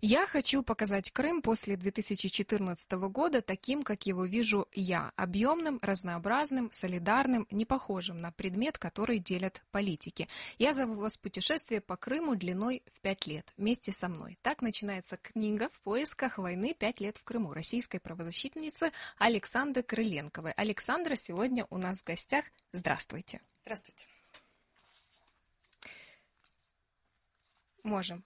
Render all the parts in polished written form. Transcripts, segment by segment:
Я хочу показать Крым после 2014 года таким, как его вижу я, объемным, разнообразным, солидарным, не похожим на предмет, который делят политики. Я зову вас в путешествие по Крыму длиной в 5 лет, вместе со мной. Так начинается книга «В поисках войны 5 лет в Крыму» российской правозащитницы Александры Крыленковой. Александра сегодня у нас в гостях. Здравствуйте. Здравствуйте. Можем.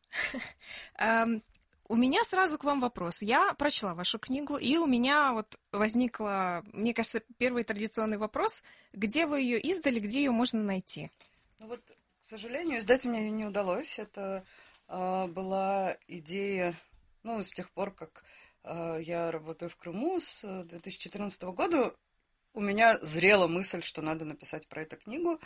У меня сразу к вам вопрос. Я прочла вашу книгу, и у меня вот возникла, мне кажется, первый традиционный вопрос. Где вы ее издали, где ее можно найти? Ну вот, к сожалению, издать мне ее не удалось. Это была идея, с тех пор, как я работаю в Крыму с 2014 года, у меня зрела мысль, что надо написать про эту книгу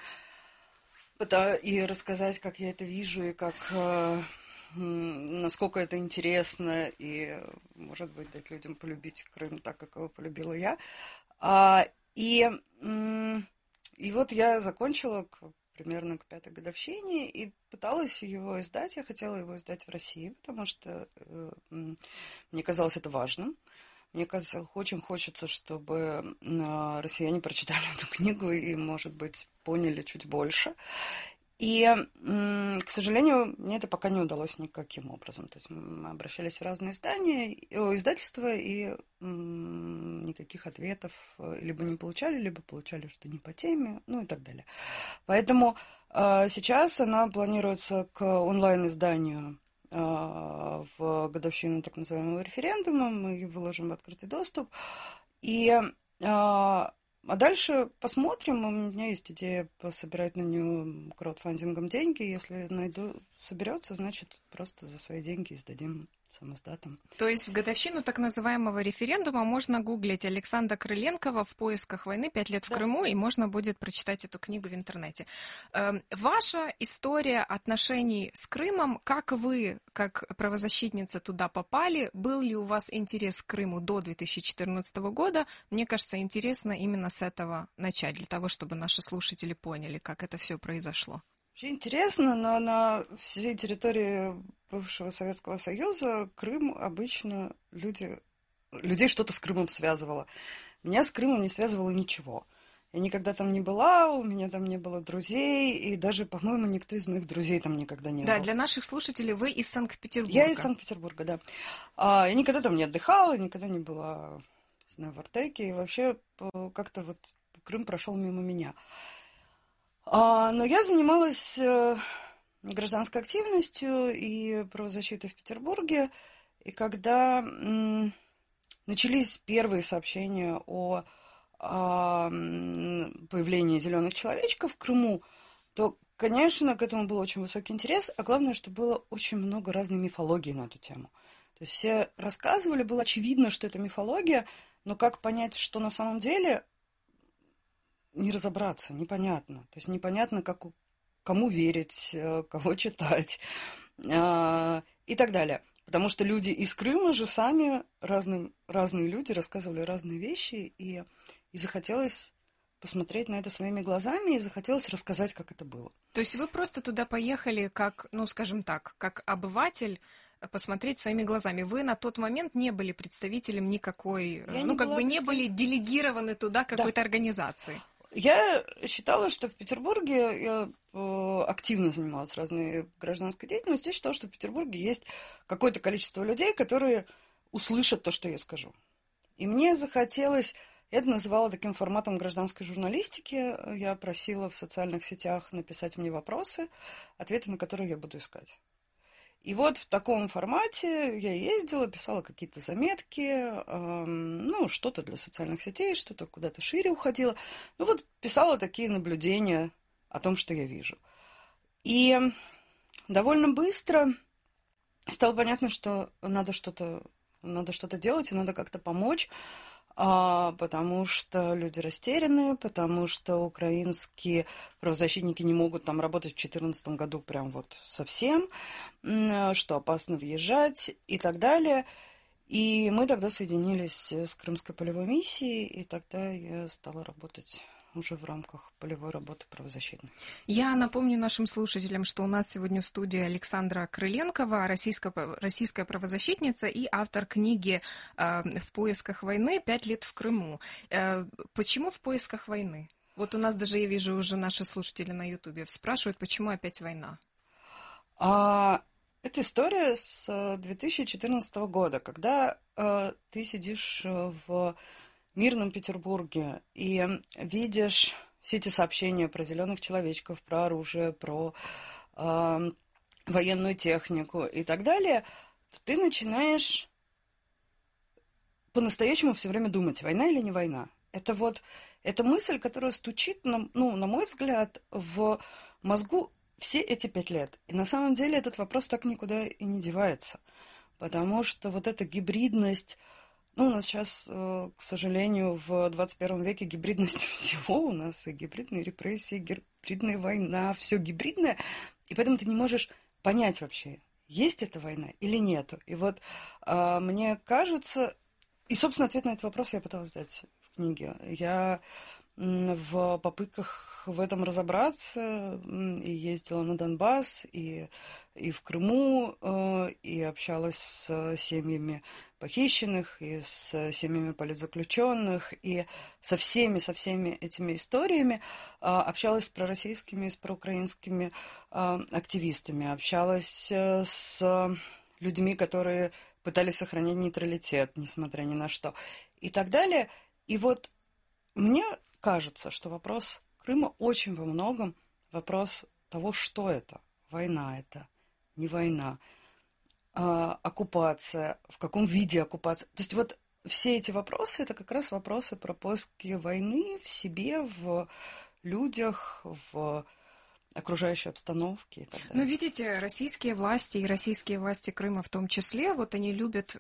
и рассказать, как я это вижу, и как... насколько это интересно, и, может быть, дать людям полюбить Крым так, как его полюбила я. И вот я закончила примерно к 5-й годовщине и пыталась его издать. Я хотела его издать в России, потому что мне казалось это важным. Мне кажется, очень хочется, чтобы россияне прочитали эту книгу и, может быть, поняли чуть больше. И, к сожалению, мне это пока не удалось никаким образом. То есть мы обращались в разные издательства, и никаких ответов либо не получали, либо получали, что не по теме, и так далее. Поэтому сейчас она планируется к онлайн-изданию в годовщину так называемого референдума. Мы выложим в открытый доступ. А дальше посмотрим. У меня есть идея собирать на нее краудфандингом деньги. Если соберется, значит, просто за свои деньги издадим самоздатом. То есть в годовщину так называемого референдума можно гуглить Александра Крыленкова «В поисках войны 5 лет в Крыму», и можно будет прочитать эту книгу в интернете. Ваша история отношений с Крымом, как вы, как правозащитница, туда попали? Был ли у вас интерес к Крыму до 2014 года? Мне кажется, интересно именно с этого начать, для того, чтобы наши слушатели поняли, как это все произошло. Очень интересно, но на всей территории бывшего Советского Союза Крым обычно людей что-то с Крымом связывало. Меня с Крымом не связывало ничего. Я никогда там не была, у меня там не было друзей, и даже, по-моему, никто из моих друзей там никогда не был. Да, для наших слушателей вы из Санкт-Петербурга. Я из Санкт-Петербурга, да. Я никогда там не отдыхала, никогда не была, не знаю, в Артеке, и вообще как-то вот Крым прошел мимо меня. Но я занималась гражданской активностью и правозащитой в Петербурге, и когда начались первые сообщения о появлении зеленых человечков в Крыму, то, конечно, к этому был очень высокий интерес, а главное, что было очень много разной мифологии на эту тему. То есть все рассказывали, было очевидно, что это мифология, но как понять, что на самом деле... не разобраться, непонятно. То есть непонятно, кому верить, кого читать и так далее. Потому что люди из Крыма же сами, разные люди рассказывали разные вещи, и захотелось посмотреть на это своими глазами, и захотелось рассказать, как это было. То есть вы просто туда поехали как, скажем так, как обыватель, посмотреть своими глазами. Вы на тот момент не были представителем никакой, не были делегированы туда какой-то организации. Я считала, что в Петербурге я активно занималась разной гражданской деятельностью. Я считала, что в Петербурге есть какое-то количество людей, которые услышат то, что я скажу. И мне захотелось... Я это называла таким форматом гражданской журналистики. Я просила в социальных сетях написать мне вопросы, ответы на которые я буду искать. И вот в таком формате я ездила, писала какие-то заметки, что-то для социальных сетей, что-то куда-то шире уходила. Писала такие наблюдения о том, что я вижу. И довольно быстро стало понятно, что надо что-то делать и надо как-то помочь, потому что люди растеряны, потому что украинские правозащитники не могут там работать в 2014 году прям вот совсем, что опасно въезжать и так далее. И мы тогда соединились с Крымской полевой миссией, и тогда я стала работать уже в рамках полевой работы правозащитной. Я напомню нашим слушателям, что у нас сегодня в студии Александра Крыленкова, российская правозащитница и автор книги «В поисках войны. 5 лет в Крыму». Почему в поисках войны? Вот у нас даже, я вижу, уже наши слушатели на Ютубе спрашивают, почему опять война? Это история с 2014 года, когда ты сидишь в мирном Петербурге и видишь все эти сообщения про зеленых человечков, про оружие, про военную технику и так далее, то ты начинаешь по-настоящему все время думать, война или не война. Это мысль, которая стучит, на мой взгляд, в мозгу все эти 5 лет. И на самом деле этот вопрос так никуда и не девается. Потому что вот эта гибридность, у нас сейчас, к сожалению, в 21 веке гибридность всего, у нас и гибридные репрессии, гибридная война, все гибридное, и поэтому ты не можешь понять вообще, есть эта война или нету. И вот мне кажется, и, собственно, ответ на этот вопрос я пыталась дать в книге. Я в попытках в этом разобраться и ездила на Донбасс, и в Крыму, и общалась с семьями похищенных, и с семьями политзаключенных, и со всеми этими историями общалась с пророссийскими и с проукраинскими активистами, общалась с людьми, которые пытались сохранить нейтралитет, несмотря ни на что, и так далее. И вот мне кажется, что вопрос Крыма очень во многом вопрос того, что это. Война это, не война. Оккупация, в каком виде оккупация. То есть вот все эти вопросы, это как раз вопросы про поиски войны в себе, в людях, в окружающей обстановки и так далее. Ну, видите, российские власти и российские власти Крыма в том числе, вот они любят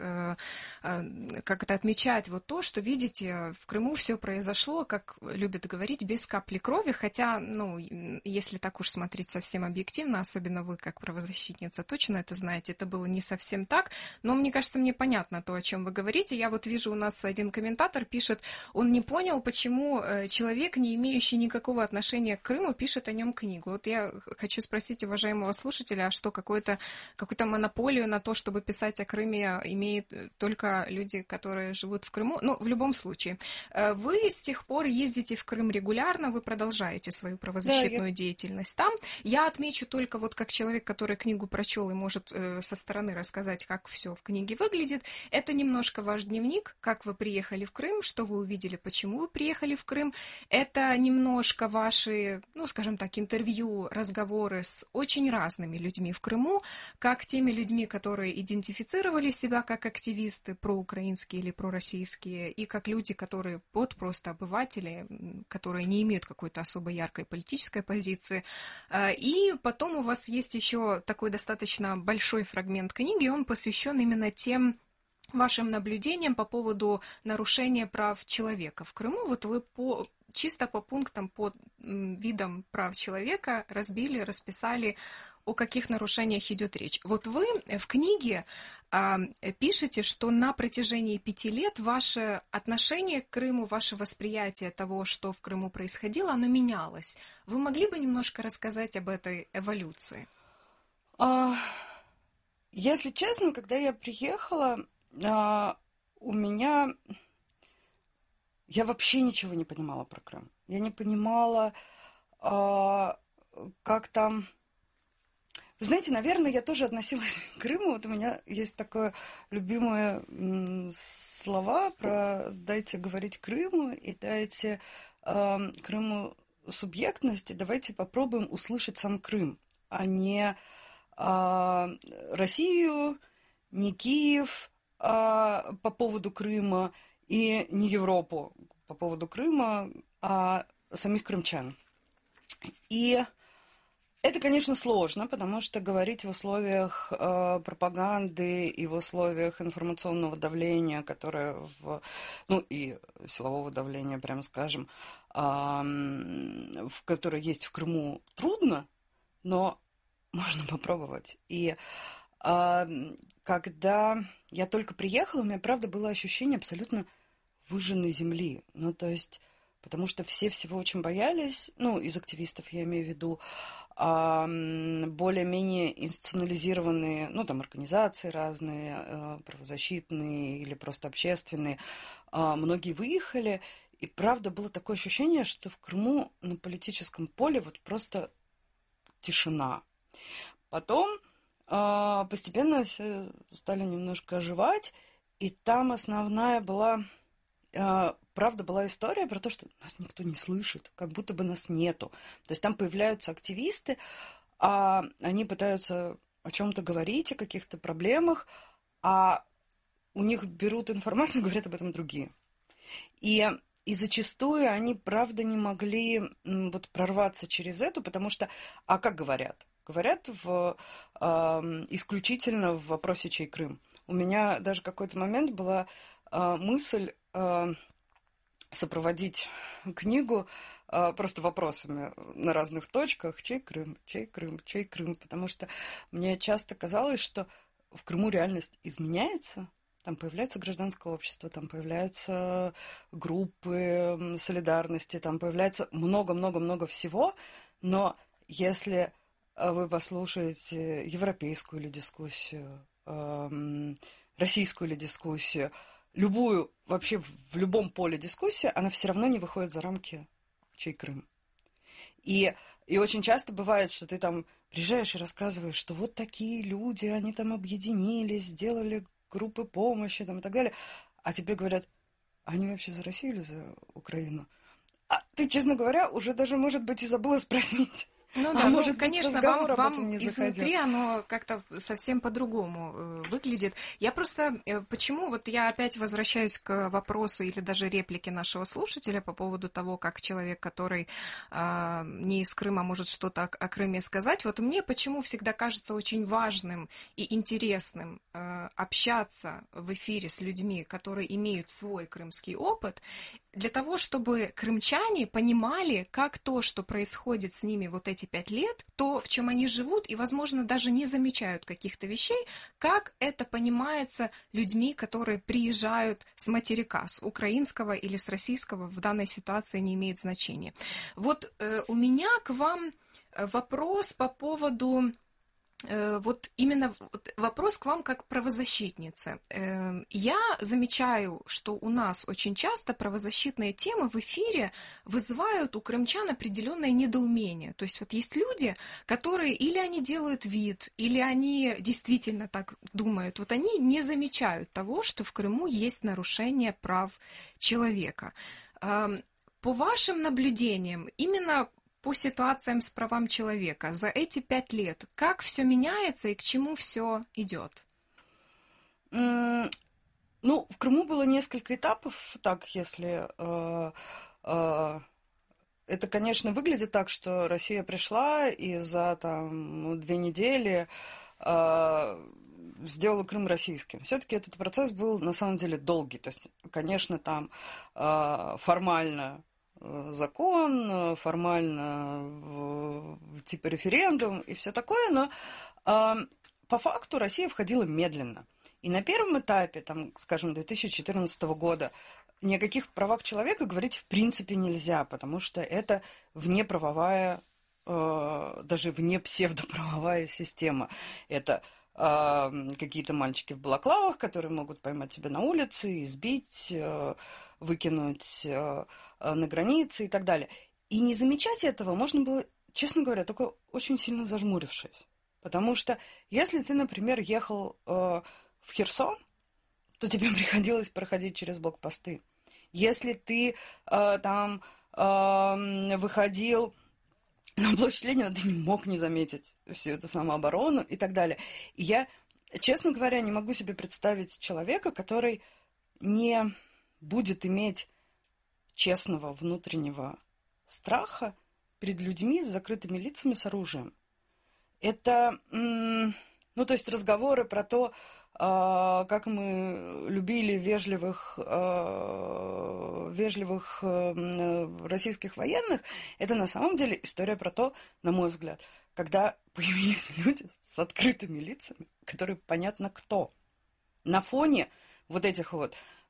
как-то отмечать вот то, что, видите, в Крыму все произошло, как любят говорить, без капли крови, хотя, если так уж смотреть совсем объективно, особенно вы, как правозащитница, точно это знаете, это было не совсем так, но мне кажется, мне понятно то, о чем вы говорите. Я вот вижу, у нас один комментатор пишет, он не понял, почему человек, не имеющий никакого отношения к Крыму, пишет о нем книгу. Вот я хочу спросить уважаемого слушателя, а что какую-то монополию на то, чтобы писать о Крыме, имеют только люди, которые живут в Крыму? В любом случае. Вы с тех пор ездите в Крым регулярно, вы продолжаете свою правозащитную деятельность там. Я отмечу только вот как человек, который книгу прочел и может со стороны рассказать, как все в книге выглядит. Это немножко ваш дневник, как вы приехали в Крым, что вы увидели, почему вы приехали в Крым. Это немножко ваши, скажем так, интервью, разговоры с очень разными людьми в Крыму, как теми людьми, которые идентифицировали себя как активисты проукраинские или пророссийские, и как люди, которые просто обыватели, которые не имеют какой-то особо яркой политической позиции. И потом у вас есть еще такой достаточно большой фрагмент книги, он посвящен именно тем вашим наблюдениям по поводу нарушения прав человека в Крыму. Вот вы чисто по пунктам, по видам прав человека расписали, о каких нарушениях идет речь. Вот вы в книге пишете, что на протяжении 5 лет ваше отношение к Крыму, ваше восприятие того, что в Крыму происходило, оно менялось. Вы могли бы немножко рассказать об этой эволюции? Если честно, когда я приехала, я вообще ничего не понимала про Крым. Я не понимала, как там... Вы знаете, наверное, я тоже относилась к Крыму. Вот у меня есть такое любимое слова про «дайте говорить Крыму» и «дайте Крыму субъектность», и давайте попробуем услышать сам Крым, а не Россию, не Киев по поводу Крыма, и не Европу по поводу Крыма, а самих крымчан. И это, конечно, сложно, потому что говорить в условиях пропаганды и в условиях информационного давления, которое и силового давления, прямо скажем, которое есть в Крыму, трудно, но можно попробовать. И когда я только приехала, у меня, правда, было ощущение абсолютно выжженной земли. То есть потому что все всего очень боялись, ну, из активистов я имею в виду, более-менее институционализированные, ну, там, организации разные, правозащитные или просто общественные, многие выехали, и правда было такое ощущение, что в Крыму на политическом поле вот просто тишина. Потом постепенно все стали немножко оживать, и там основная была, правда, была история про то, что нас никто не слышит, как будто бы нас нету. То есть там появляются активисты, а они пытаются о чем-то говорить, о каких-то проблемах, а у них берут информацию и говорят об этом другие. И зачастую они, правда, не могли вот прорваться через это, потому что, а как говорят? Говорят исключительно в вопросе «Чей Крым?». У меня даже какой-то момент была мысль сопроводить книгу просто вопросами на разных точках «Чей Крым?», «Чей Крым?», «Чей Крым?», потому что мне часто казалось, что в Крыму реальность изменяется. Там появляется гражданское общество, там появляются группы солидарности, там появляется много-много-много всего, но если вы послушаете европейскую или дискуссию, российскую или дискуссию, любую, вообще в любом поле дискуссии, она все равно не выходит за рамки «Чей Крым?». И очень часто бывает, что ты там приезжаешь и рассказываешь, что вот такие люди, они там объединились, сделали группы помощи там, и так далее. А тебе говорят, они вообще за Россию или за Украину? А ты, честно говоря, уже даже, может быть, и забыла спросить. Ну да, Может быть, конечно, разговор об этом вам не изнутри заходил. оно как-то совсем по-другому выглядит. Я просто, почему, вот я опять возвращаюсь к вопросу или даже реплике нашего слушателя по поводу того, как человек, который не из Крыма, может что-то о Крыме сказать. Вот мне почему всегда кажется очень важным и интересным общаться в эфире с людьми, которые имеют свой крымский опыт, для того, чтобы крымчане понимали, как то, что происходит с ними вот эти 5 лет, то, в чем они живут, и, возможно, даже не замечают каких-то вещей, как это понимается людьми, которые приезжают с материка, с украинского или с российского, в данной ситуации не имеет значения. Вот у меня к вам вопрос по поводу... Вот именно вопрос к вам как правозащитнице. Я замечаю, что у нас очень часто правозащитные темы в эфире вызывают у крымчан определенное недоумение. То есть вот есть люди, которые или они делают вид, или они действительно так думают. Вот они не замечают того, что в Крыму есть нарушение прав человека. По вашим наблюдениям, именно по ситуациям с правами человека за эти 5 лет, как все меняется и к чему все идет? Ну, в Крыму было несколько этапов, так, если... Это, конечно, выглядит так, что Россия пришла и за там 2 недели сделала Крым российским. Все-таки этот процесс был на самом деле долгий. То есть, конечно, там формально закон, формально типа референдум и все такое, но по факту Россия входила медленно. И на первом этапе, там, скажем, 2014 года, ни о каких правах человека говорить в принципе нельзя, потому что это внеправовая, даже вне псевдоправовая система. Это какие-то мальчики в балаклавах, которые могут поймать тебя на улице, избить, выкинуть на границе и так далее. И не замечать этого можно было, честно говоря, только очень сильно зажмурившись. Потому что если ты, например, ехал в Херсон, то тебе приходилось проходить через блокпосты. Если ты там выходил на площадь Ленина, ты не мог не заметить всю эту самооборону и так далее. И я, честно говоря, не могу себе представить человека, который не будет иметь честного внутреннего страха перед людьми с закрытыми лицами с оружием. Это, ну, то есть разговоры про то, как мы любили вежливых российских военных, это на самом деле история про то, на мой взгляд, когда появились люди с открытыми лицами, которые понятно кто. На фоне вот этих вот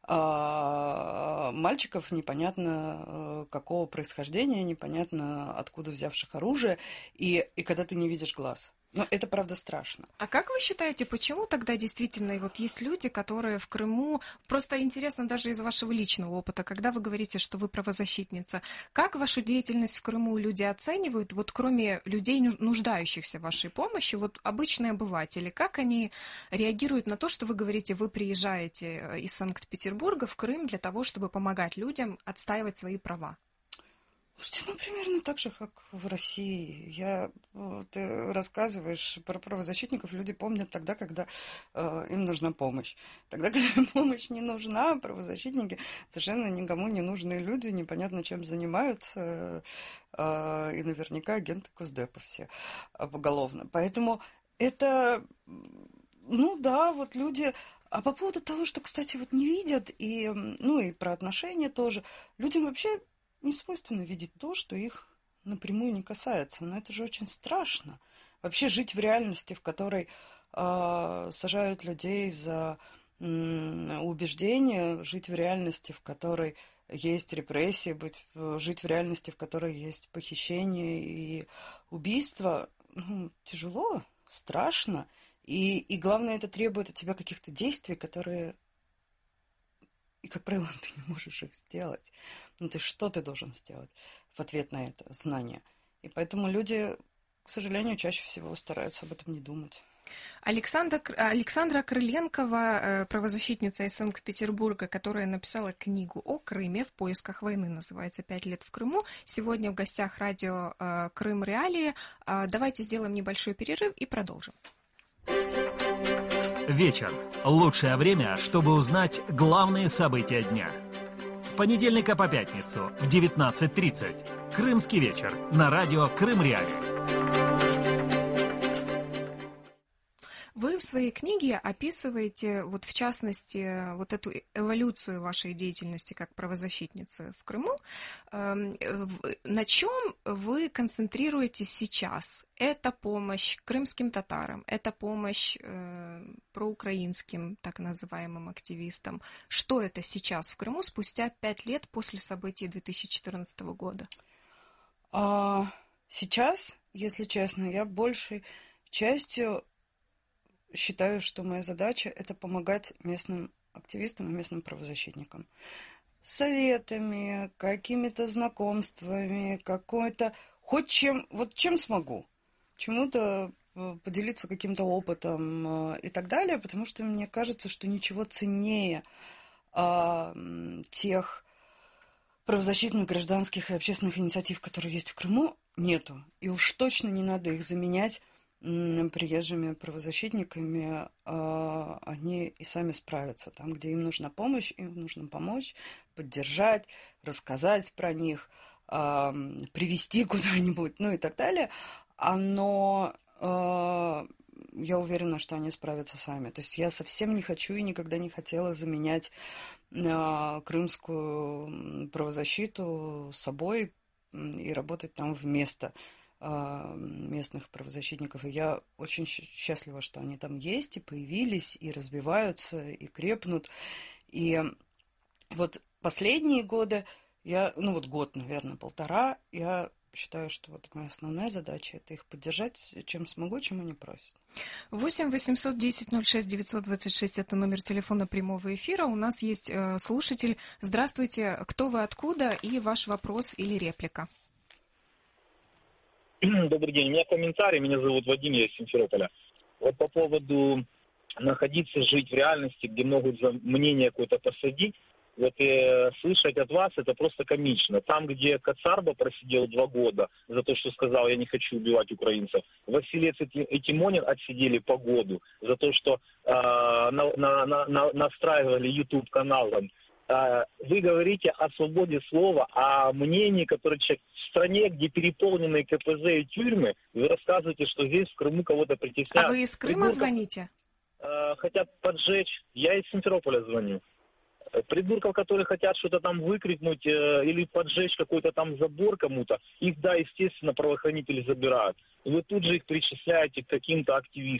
мальчиков непонятно какого происхождения, непонятно откуда взявших оружие, и когда ты не видишь глаз. Но это, правда, страшно. А как вы считаете, почему тогда действительно вот есть люди, которые в Крыму... Просто интересно даже из вашего личного опыта, когда вы говорите, что вы правозащитница, как вашу деятельность в Крыму люди оценивают, вот кроме людей, нуждающихся в вашей помощи, вот обычные обыватели, как они реагируют на то, что вы говорите, вы приезжаете из Санкт-Петербурга в Крым для того, чтобы помогать людям отстаивать свои права? Слушайте, примерно так же, как в России. Ты рассказываешь про правозащитников, люди помнят тогда, когда им нужна помощь. Тогда, когда им помощь не нужна, правозащитники совершенно никому не нужные люди, непонятно чем занимаются, и наверняка агенты Госдепа все поголовно. Поэтому это, люди... А по поводу того, что, кстати, не видят, и про отношения тоже, людям вообще не свойственно видеть то, что их напрямую не касается. Но это же очень страшно. Вообще жить в реальности, в которой сажают людей за убеждения, жить в реальности, в которой есть репрессии, жить в реальности, в которой есть похищение и убийство, тяжело, страшно. И главное, это требует от тебя каких-то действий, которые... И, как правило, ты не можешь их сделать. Что ты должен сделать в ответ на это знание? И поэтому люди, к сожалению, чаще всего стараются об этом не думать. Александра Крыленкова, правозащитница из Санкт-Петербурга, которая написала книгу о Крыме «В поисках войны», называется «5 лет в Крыму». Сегодня в гостях радио «Крым Реалии». Давайте сделаем небольшой перерыв и продолжим. Вечер. Лучшее время, чтобы узнать главные события дня. С понедельника по пятницу в 19:30. Крымский вечер на радио Крым Реалии. Вы в своей книге описываете, в частности, эту эволюцию вашей деятельности как правозащитницы в Крыму. На чем вы концентрируетесь сейчас? Это помощь крымским татарам, это помощь проукраинским, так называемым, активистам. Что это сейчас в Крыму спустя 5 лет после событий 2014 года? Сейчас, если честно, я большей частью считаю, что моя задача – это помогать местным активистам и местным правозащитникам. Советами, какими-то знакомствами, чем смогу. Чему-то поделиться каким-то опытом и так далее, потому что мне кажется, что ничего ценнее тех правозащитных, гражданских и общественных инициатив, которые есть в Крыму, нету. И уж точно не надо их заменять приезжими правозащитниками. Они и сами справятся. Там, где им нужна помощь, им нужно помочь, поддержать, рассказать про них, привести куда-нибудь, и так далее. Но я уверена, что они справятся сами. То есть я совсем не хочу и никогда не хотела заменять крымскую правозащиту собой и работать там вместо местных правозащитников. И я очень счастлива, что они там есть, и появились, и развиваются, и крепнут. И последние годы, год, наверное, полтора, я считаю, что моя основная задача – это их поддержать, чем смогу, чем они просят. 8 810 06 926 – это номер телефона прямого эфира. У нас есть слушатель. Здравствуйте. Кто вы, откуда? И ваш вопрос или реплика. Добрый день. У меня комментарий. Меня зовут Вадим, я из Симферополя. По поводу находиться, жить в реальности, где могут за мнение какое-то посадить, слышать от вас это просто комично. Там, где Кацарба просидел 2 года за то, что сказал, я не хочу убивать украинцев, Василец и Тимонин отсидели по году за то, что настраивали YouTube-канал. Вы говорите о свободе слова, о мнении, которое человек в стране, где переполнены КПЗ и тюрьмы, вы рассказываете, что здесь в Крыму кого-то притесняют. А вы из Крыма звоните? Хотят поджечь. Я из Симферополя звоню. Придурков, которые хотят что-то там выкрикнуть или поджечь какой-то там забор кому-то, их, да, естественно, правоохранители забирают. И вы тут же их причисляете к каким-то активистам.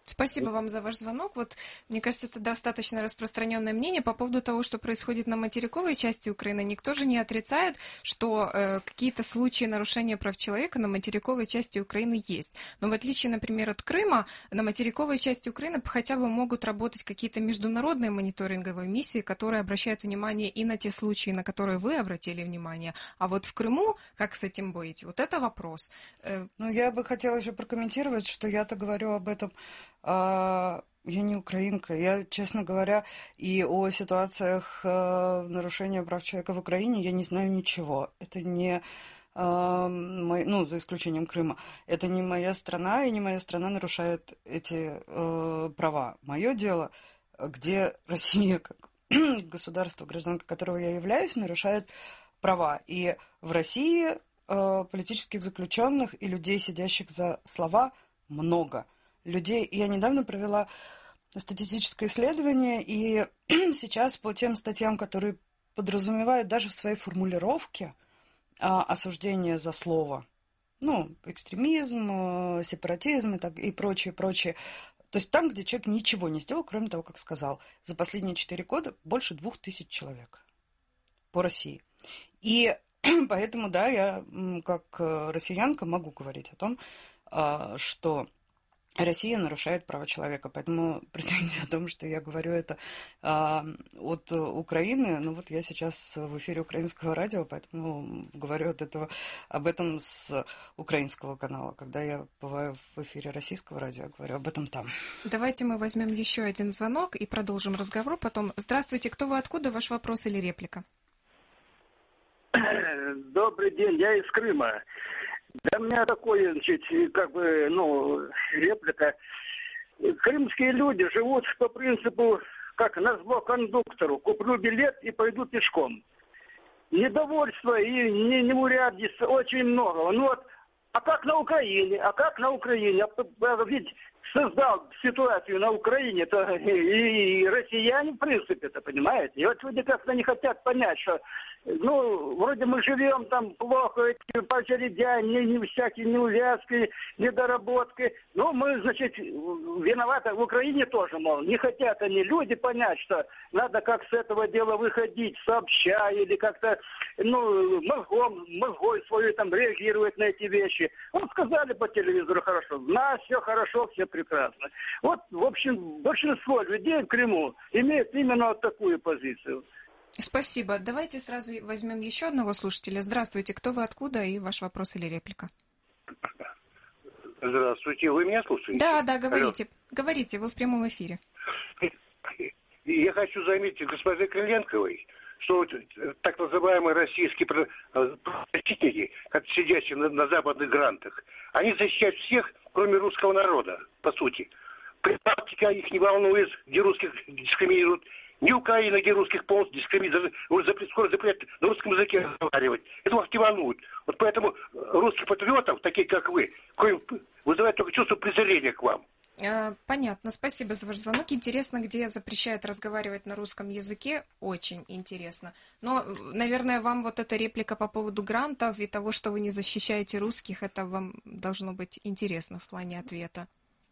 Спасибо вам за ваш звонок. Вот, мне кажется, это достаточно распространенное мнение по поводу того, что происходит на материковой части Украины. Никто же не отрицает, что какие-то случаи нарушения прав человека на материковой части Украины есть. Но в отличие, например, от Крыма, на материковой части Украины хотя бы могут работать какие-то международные мониторинговые миссии, которые обращают внимание и на те случаи, на которые вы обратили внимание. А вот в Крыму, как с этим быть? Вот это вопрос. Ну, я бы хотела еще прокомментировать, что я-то говорю об этом. Я не украинка. Я, честно говоря, и о ситуациях нарушения прав человека в Украине я не знаю ничего. Это не, ну, за исключением Крыма, это не моя страна, и не моя страна нарушает эти права. Мое дело, где Россия, как государство, гражданка которого я являюсь, нарушает права. И в России политических заключенных и людей, сидящих за слова, много. Людей. Я недавно провела статистическое исследование, и сейчас по тем статьям, которые подразумевают даже в своей формулировке осуждение за слово, ну, экстремизм, сепаратизм и прочее, прочее. То есть там, где человек ничего не сделал, кроме того, как сказал, за последние 4 года больше 2000 человек по России. И поэтому, да, я как россиянка могу говорить о том, что Россия нарушает права человека, поэтому претензия о том, что я говорю это от Украины, ну вот я сейчас в эфире украинского радио, поэтому говорю об этом с украинского канала. Когда я бываю в эфире российского радио, я говорю об этом там. Давайте мы возьмем еще один звонок и продолжим разговор потом. Здравствуйте, кто вы, откуда, ваш вопрос или реплика? Добрый день, я из Крыма. Да, у меня такое, значит, как бы, ну, реплика. Крымские люди живут по принципу, как назло кондуктору. Куплю билет и пойду пешком. Недовольства и неурядиц очень много. Ну вот, а как на Украине? Ведь создал ситуацию на Украине-то и россияне, в принципе-то, понимаете? И вот люди как-то не хотят понять, что, ну, вроде мы живем там плохо, эти по очередям, не всякие неувязки, недоработки. Но мы, значит, виноваты в Украине тоже, мол. Не хотят они, люди, понять, что надо как с этого дела выходить, сообща, или как-то, ну, мозгой свою там реагировать на эти вещи. Вот сказали по телевизору хорошо, все хорошо, все прекрасно. Вот, в общем, большинство людей в Крыму имеют именно вот такую позицию. Спасибо. Давайте сразу возьмем еще одного слушателя. Здравствуйте, кто вы, откуда, и ваш вопрос или реплика? Здравствуйте, вы меня слушаете? Да, говорите. Алло. Говорите, вы в прямом эфире. Я хочу заметить госпоже Крыленковой, что так называемые российские правозащитники, сидящие на западных грантах, они защищают всех, кроме русского народа, по сути. Практика их не волнует, где русских дискриминируют. Ни Украина, где русских полностью дискриминируют. Скоро запретят на русском языке разговаривать. Это вас не волнует. Вот поэтому русских патриотов, такие как вы, вызывает только чувство презрения к вам. Понятно, спасибо за ваш звонок. Интересно, где запрещают разговаривать на русском языке, очень интересно. Но, наверное, вам вот эта реплика по поводу грантов и того, что вы не защищаете русских, это вам должно быть интересно в плане ответа.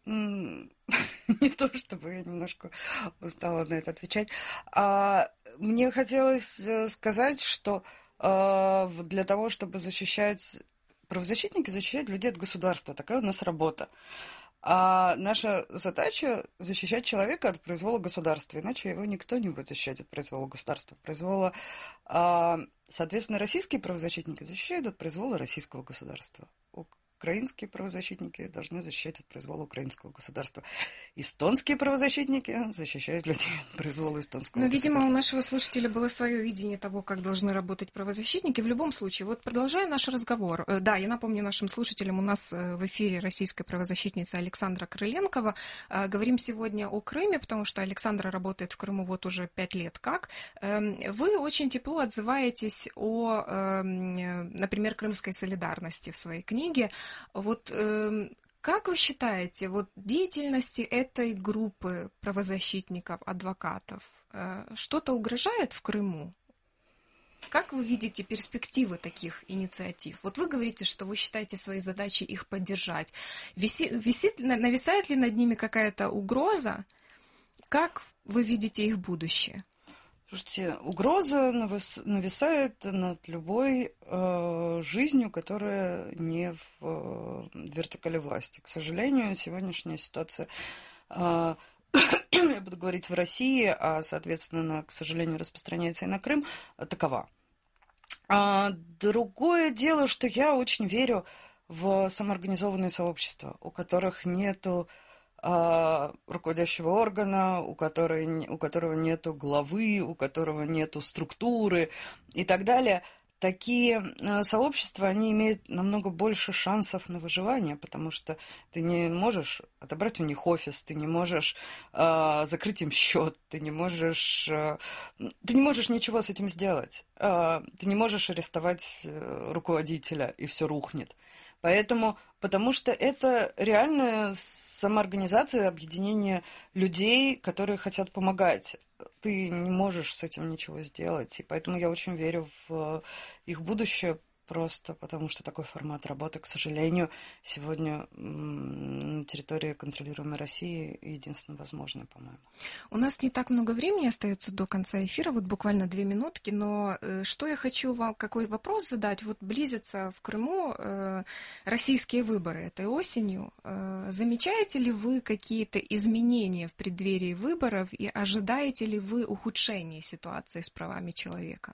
Не то, чтобы я немножко устала на это отвечать. Мне хотелось сказать, что для того, чтобы защищать... Правозащитники защищают людей от государства. Такая у нас работа. А наша задача — защищать человека от произвола государства, иначе его никто не будет защищать от произвола государства. Соответственно, российские правозащитники защищают от произвола российского государства. Украинские правозащитники должны защищать от произвола украинского государства. Эстонские правозащитники защищают людей от произвола эстонского государства. Видимо, у нашего слушателя было свое видение того, как должны работать правозащитники. В любом случае, вот продолжая наш разговор. Да, я напомню нашим слушателям, у нас в эфире российская правозащитница Александра Крыленкова. Говорим сегодня о Крыме, потому что Александра работает в Крыму вот уже 5 лет как. Вы очень тепло отзываетесь о, например, крымской солидарности в своей книге. Вот как вы считаете, вот деятельности этой группы правозащитников, адвокатов, что-то угрожает в Крыму? Как вы видите перспективы таких инициатив? Вот вы говорите, что вы считаете своей задачей их поддержать. Нависает ли над ними какая-то угроза? Как вы видите их будущее? Слушайте, угроза нависает над любой жизнью, которая не в вертикали власти. К сожалению, сегодняшняя ситуация, я буду говорить в России, а, соответственно, к сожалению, распространяется и на Крым, такова. Другое дело, что я очень верю в самоорганизованные сообщества, у которых нету руководящего органа, у которого нету главы, у которого нету структуры и так далее. Такие сообщества, они имеют намного больше шансов на выживание, потому что ты не можешь отобрать у них офис, ты не можешь закрыть им счет, ты не можешь ничего с этим сделать. Ты не можешь арестовать руководителя, и все рухнет. Потому что это реальная самоорганизация, объединение людей, которые хотят помогать. Ты не можешь с этим ничего сделать. И поэтому я очень верю в их будущее, просто потому что такой формат работы, к сожалению, сегодня на территории контролируемой России единственно возможный, по-моему. У нас не так много времени остается до конца эфира, вот буквально 2 минутки, но что я хочу вам, какой вопрос задать? Вот близятся в Крыму российские выборы этой осенью. Замечаете ли вы какие-то изменения в преддверии выборов и ожидаете ли вы ухудшения ситуации с правами человека?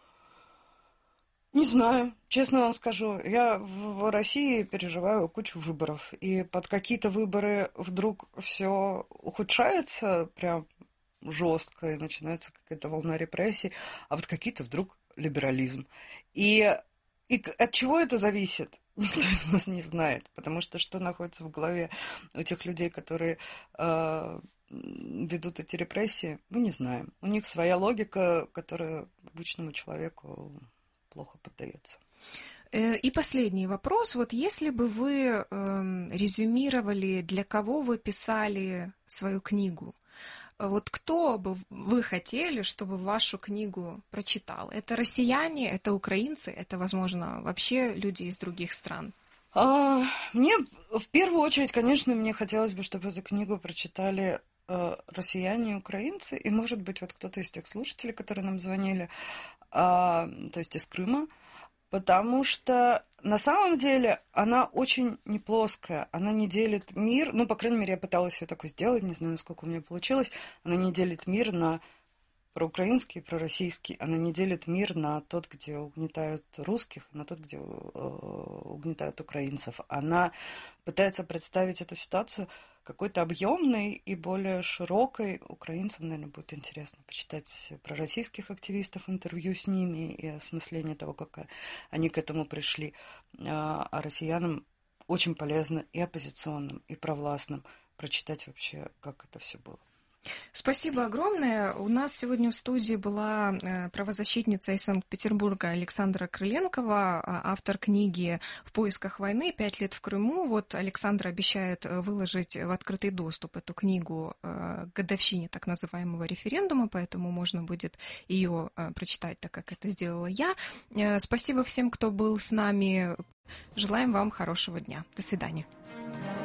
Не знаю, честно вам скажу. Я в России переживаю кучу выборов, и под какие-то выборы вдруг все ухудшается прям жестко, и начинается какая-то волна репрессий, а под какие-то вдруг либерализм. И от чего это зависит? Никто из нас не знает, потому что находится в голове у тех людей, которые ведут эти репрессии, мы не знаем. У них своя логика, которая обычному человеку плохо поддается. И последний вопрос. Вот если бы вы резюмировали, для кого вы писали свою книгу, вот кто бы вы хотели, чтобы вашу книгу прочитал? Это россияне, это украинцы, это, возможно, вообще люди из других стран? Мне в первую очередь, конечно, мне хотелось бы, чтобы эту книгу прочитали россияне и украинцы, и, может быть, вот кто-то из тех слушателей, которые нам звонили, то есть из Крыма, потому что на самом деле она очень не плоская, она не делит мир, ну, по крайней мере, я пыталась ее такой сделать, не знаю, насколько у меня получилось, она не делит мир на проукраинский и пророссийский, она не делит мир на тот, где угнетают русских, на тот, где угнетают украинцев. Она пытается представить эту ситуацию какой-то объемной и более широкой. Украинцам, наверное, будет интересно почитать про российских активистов, интервью с ними и осмысление того, как они к этому пришли. А россиянам очень полезно и оппозиционным, и провластным прочитать вообще, как это все было. Спасибо огромное. У нас сегодня в студии была правозащитница из Санкт-Петербурга Александра Крыленкова, автор книги «В поисках войны. 5 лет в Крыму». Вот Александра обещает выложить в открытый доступ эту книгу к годовщине так называемого референдума, поэтому можно будет ее прочитать, так как это сделала я. Спасибо всем, кто был с нами. Желаем вам хорошего дня. До свидания.